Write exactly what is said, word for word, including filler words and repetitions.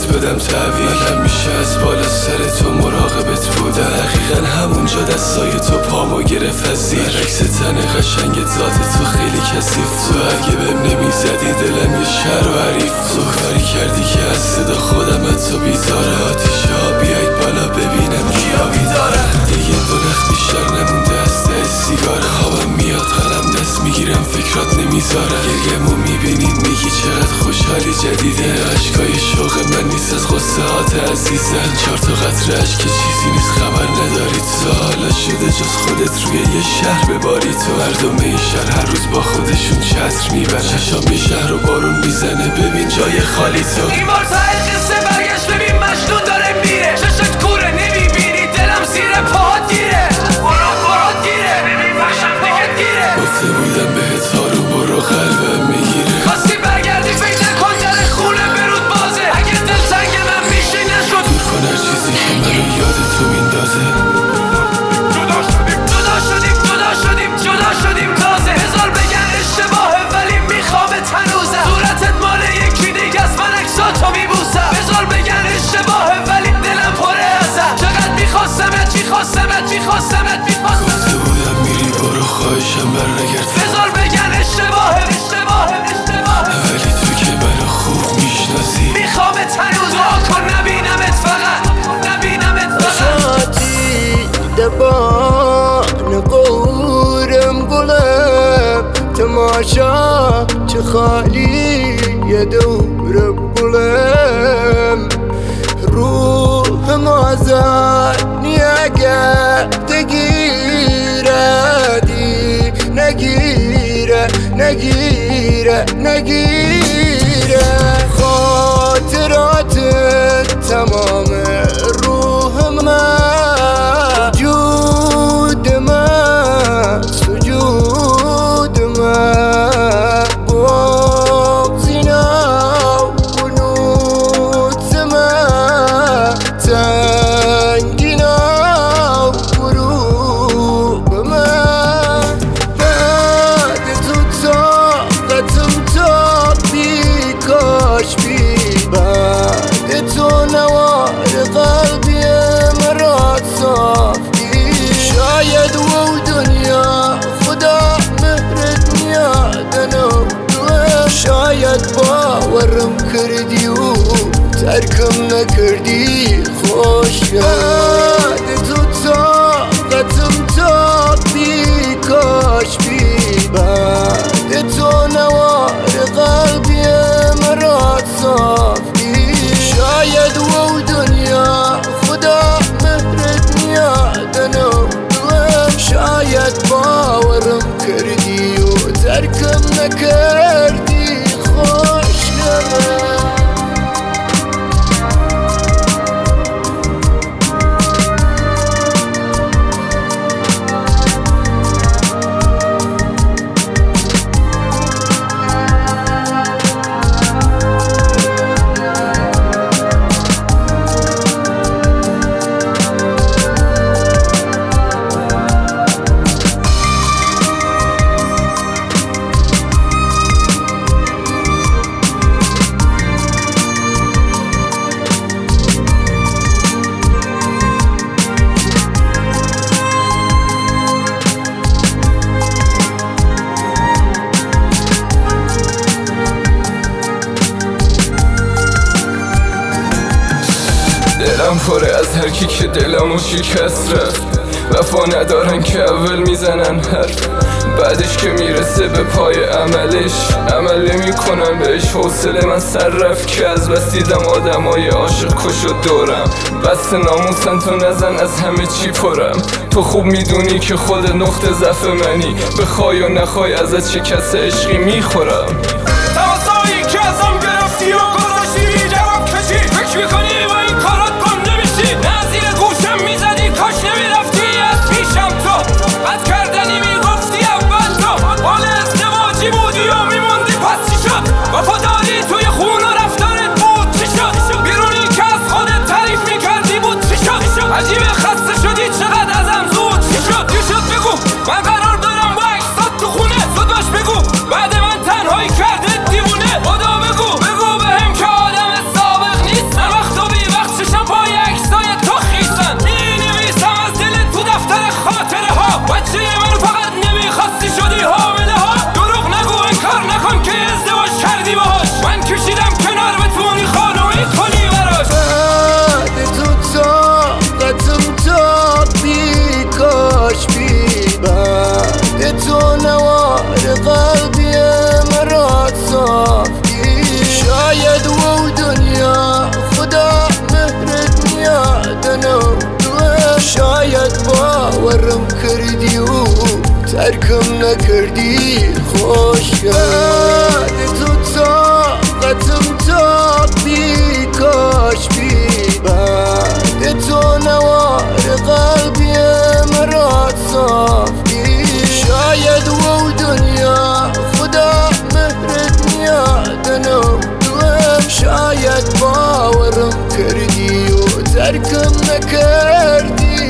بدم تحویل نگم میشه از بالا سر تو مراقبت بودم. دقیقا همونجا دستای تو پامو گرفت از زیر. برعکس تن قشنگ ذات تو خیلی کثیف. تو اگه بهم نمیزدی دلم یه شهر و حریف. تو کاری کردی که از صدا خودم از تو بیزاره. آتیشه ها بیاید بالا ببینم کیا بیداره. دیگه دو نخ بیشتر نمونده از ته سیگار. خوابم میاد قلم دست میگیرم فکرات نمیذاره. گریه‌مو میبینیم میگی چقدر خوشحالی جدیده. عشقای شوق من نیست از غصه هات عزیزه. این چهار تا قطره عشق که چیزی نیست خبر نداری تو. حالا شده جز خودت روی یه شهر بباری تو. مردم این شهر هر روز با خودشون چتر میبرن. چشام یه شهر رو بارون میزنه ببین جای خالی تو. این بار ته قصه برگشت ببین مجنون داره میره. چشت کوره نمیبینی دلم زیر پاهات گیره. برو برات گیره ببین بخشم دیگه گیره. گفته بودم بهت هارو برو قلبم میگیره. خواستی برگردی فکر نکن در خونه برود بازه. اگه دل تنگ من میشه نشد دور کن هر چیزی که منو یاد تو میندازه. جدا شدیم جدا شدیم جدا شدیم جدا شدیم تازه. هزار بگن اشتباهه ولی میخوامت هنوزم. صورتت مال یکی دیگه از من عکساتو میبوسم. هزار بگن اشتباهه ولی دلم پره ازم. چقدر میخواستمت میخواستمت میخواستمت میخواستم. گفته بودم میری برو خواهشم بر نگرد. هزار بگن اشتباهه اشتباهه اشتباهه ولی تو که منو خوب میشناسی. میخوامت هنوز دعا کن نبینمت فقط نبینمت فقط. دبان قورم گلم تماشا چه خالی یه دورم گلم. روحم آزادی اگر تگیره دی نگیره نگیره نگیره. خاطرات تمام روح من وجود من سجود من بغزینا و قنوت من تنگینا و غروب من. بعد تو طاقتم تا بی کاش بی. بعد تو نوار قلبی مرات صاف بی. شاید و دنیا خدا مهرت میادنو دوه. شاید باورم کردی و ترکم نکردی خوش. بعد تو طاقتم تا بی کاش بی. بعد تو نوار قلبی مرات صاف بی. شاید و دنیا خدا مهرت میادنو دوه. شاید باورم کردی و ترکم نکردی خوش نمه. دلم پره از هر کی که دلمو شکست رفت. وفا ندارن که اول میزنن حرف. بعدش که میرسه به پای عملش عمل نمی کنن بهش. حوصله من سر رفت که از بس دیدم آدمای عاشق کش و دورم. بس ناموسن تو نزن از همه چی پرم. تو خوب میدونی که خود نقطه ضعف منی. بخوای و نخوای ازت چه کس عشقی میخورم. تماسایی که ازم گرفتی و گذاشتی بی جواب کشی. فکر میکنی با این کارات گم نمیشی. نه زیر گوشم میزدی کاش نمیرفتی از پیشم. تو بد کردنی میگفتی اول. تو حال ازدواجی بودی و میموندی پس چی شد. وفاداری توی خون و رفتارت بود چی شد. بیرونی که از خودت تعریف میکردی بود چی شد. عجیبه خسته شدی چقدر ازم زود چی شد. چی شد بگو من قرار دارم با عکسات تو خونه. زود باش بگو بعد من تنهایی کرد کردی و ترکم نکردی